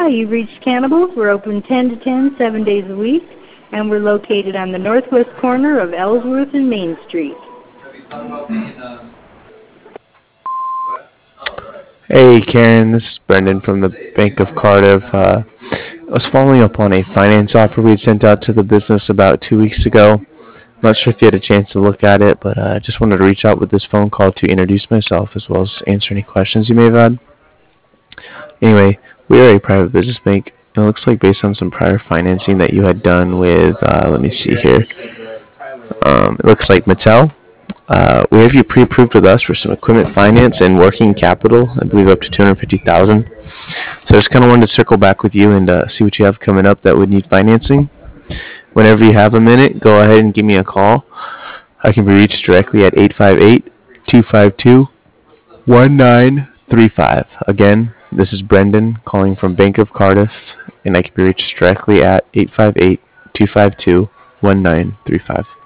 you've reached Cannibals. We're open 10 to 10, 7 days a week, and we're located on the northwest corner of Ellsworth and Main Street. Hey Karen, this is Brendan from the Bank of Cardiff. I was following up on a finance offer we had sent out to the business about 2 weeks ago. I'm not sure if you had a chance to look at it, but I just wanted to reach out with this phone call to introduce myself as well as answer any questions you may have had. Anyway, we are a private business bank. It looks like based on some prior financing that you had done with, let me see here. It looks like Mattel. We have you pre-approved with us for some equipment finance and working capital. I believe up to 250,000. So I just kind of wanted to circle back with you and see what you have coming up that would need financing. Whenever you have a minute, go ahead and give me a call. I can be reached directly at 858-252-1935. Again, this is Brendan calling from Bank of Cardiff, and I can be reached directly at 858-252-1935.